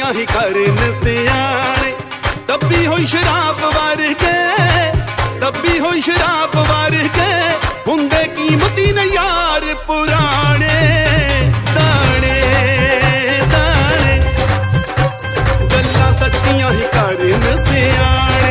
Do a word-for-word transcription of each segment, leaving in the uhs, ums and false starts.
ਸੱਚੀਆਂ ਹੀ ਕਰਨ ਸਿਆਣੇ ਦੱਬੀ ਹੋਈ ਸ਼ਰਾਬ ਵਰਗੇ ਦੱਬੀ ਹੋਈ ਸ਼ਰਾਬ ਵਰਗੇ ਹੁੰਦੇ ਕੀਮਤੀ ਨੇ ਯਾਰ ਪੁਰਾਣੇ ਦਾਣੇ ਦਾਣੇ ਗੱਲਾਂ ਸੱਚੀਆਂ ਹੀ ਕਰਨ ਸਿਆਣੇ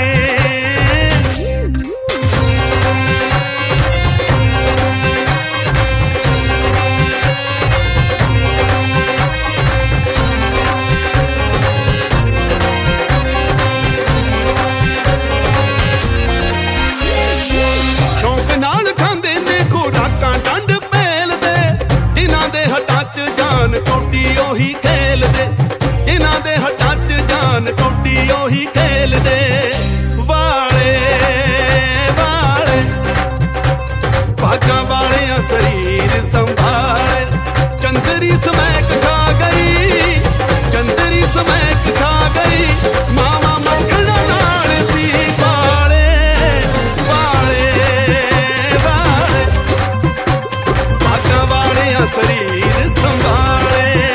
ਟੋਟੀ ਉਹੀ ਖੇਲਦੇ ਇਹਨਾਂ ਦੇ ਹੱਥਾਂ 'ਚ ਜਾਨ ਟੋਟੀ ਉਹੀ ਖੇਲਦੇ ਵਾਲੇ ਵਾਲੇ ਭਾਗਾਂ ਵਾਲਿਆਂ ਸਰੀਰ ਸੰਭਾਲੇ ਚੰਦਰੀ ਸਮੈਕ ਖਾ ਗਈ ਚੰਦਰੀ ਸਮੈਕ ਖਾ ਗਈ ਮਾਵਾ ਮੱਖਣਾ ਨਾਲ ਸੀ ਵਾਲੇ ਵਾਲੇ ਵਾਲੇ ਭਾਗਾਂ ਵਾਲਿਆਂ ਸਰੀਰ ਸੰਭਾਲੇ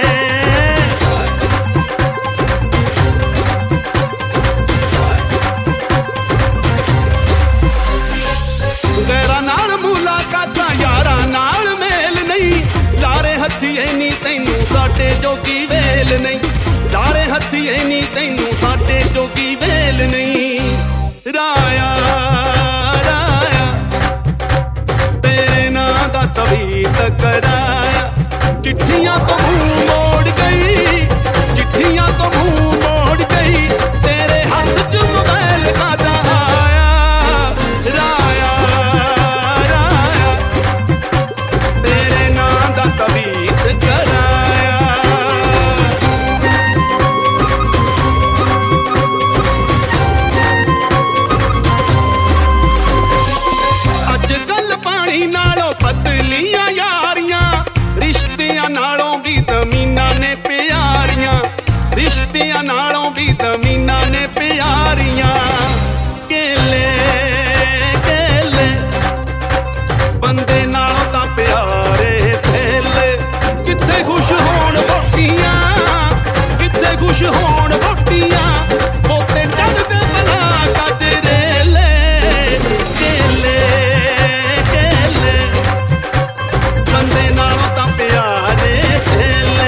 ਸਾਡੇ ਜੋਗੀ ਵੇਲ ਨਹੀਂ ਲਾਰੇ ਹੱਥੀਏ ਨੀ ਤੈਨੂੰ ਸਾਡੇ ਜੋਗੀ ਵੇਲ ਨਹੀਂ ਰਾਇਆ ਰਾਇਆ ਤੇਰੇ ਨਾਂ ਦਾ ਤਵੀਤ ਕਰਾਇਆ ਚਿੱਠੀਆਂ ਤੋਂ ਮੂੰਹ ਮੋੜ ਗਈ ਚਿੱਠੀਆਂ ਤੋਂ ਮੂੰਹ ਮੋੜ ਗਈ ਤੇਰੇ ਹੱਥ 'ਚ ਮੋਬਾਈਲ ਕਾਦਾ ਆਇਆ ਰਾਇਆ ਰਾਇਆ ਤੇਰੇ ਨਾਂ ਦਾ ਤਵੀਤ ਕਰਾਇਆ ਨਾਲੋਂ ਪਤਲੀਆਂ ਯਾਰੀਆਂ ਰਿਸ਼ਤਿਆਂ ਨਾਲੋਂ ਵੀ ਜ਼ਮੀਨਾਂ ਨੇ ਪਿਆਰੀਆਂ ਰਿਸ਼ਤਿਆਂ ਨਾਲੋਂ ਵੀ ਜ਼ਮੀਨਾਂ ਨੇ ਪਿਆਰੀਆਂ ਕੇਲੇ ਕੇਲੇ ਬੰਦੇ ਨਾਲੋਂ ਤਾਂ ਪਿਆਰੇ ਥੇਲੇ ਕਿੱਥੇ ਖੁਸ਼ ਹੋਣ ਵੋਟੀਆਂ ਕਿੱਥੇ ਖੁਸ਼ ਹੋਣ ਵੋਟੀਆਂ ਮੋਤੇ ਚੜ੍ਹਦੇ ਬਲਾ ਕੱਢ ਰੇਲੇ ਕੇਲੇ ਬੰਦੇ ਨਾਲੋਂ ਤਾਂ ਪਿਆਰੇ ਥੇਲੇ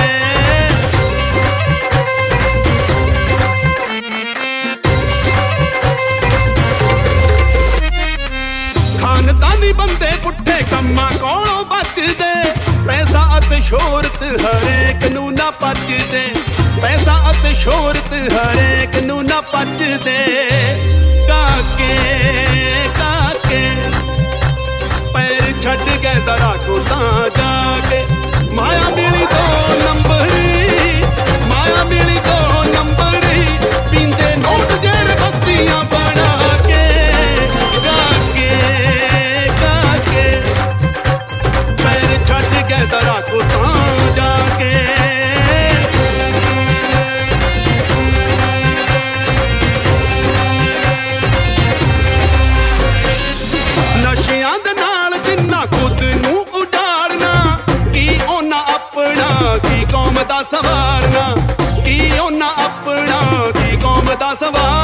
ਖਾਨਦਾਨੀ ਬੰਦੇ ਪੁੱਠੇ ਕੰਮਾਂ ਕੋਲੋਂ ਬਚਦੇ ਪੈਸਾ ਅਤੇ ਸ਼ੋਹਰਤ ਹਰੇਕ ਨੂੰ ਨਾ ਪਚਦੇ ਪੈਸਾ ਅਤੇ ਸ਼ੋਹਰਤ ਹਰੇਕ ਨੂੰ ਨਾ ਪਚਦੇ ਕਾਕੇ ਕਾਕੇ ਪੈਰ ਛੱਡ ਗਏ ਜ਼ਰਾ ਕੋ ਤਾਂ ਜਾ ਕੇ ਮਾਇਆ ਮਿਲੀ ਦੋ ਨੰਬਰੀ ਮਾਇਆ ਮਿਲੀ ਦੋ ਨੰਬਰੀ ਪੀਂਦੇ ਨੋਟ ਜਿਹੜੇ ਬੱਤੀਆਂ ਬਣਾ ਕੇ ਕਾਕੇ ਕਾਕੇ ਪੈਰ ਛੱਡ ਗਏ ਜ਼ਰਾ ਕੋ ਤਾਂ ਜਾ ਕੇ ਨਸ਼ਿਆਂ ਦੇ ਨਾਲ ਜਿੰਨਾ ਖੁਦ ਨੂੰ ਉਡਾਰਨਾ ਕੀ ਉਹਨਾਂ ਆਪਣਾ ਕੀ ਕੌਮ ਦਾ ਸਵਾਰਨਾ ਕੀ ਉਹਨਾਂ ਆਪਣਾ ਕੀ ਕੌਮ ਦਾ ਸਵਾਰਨਾ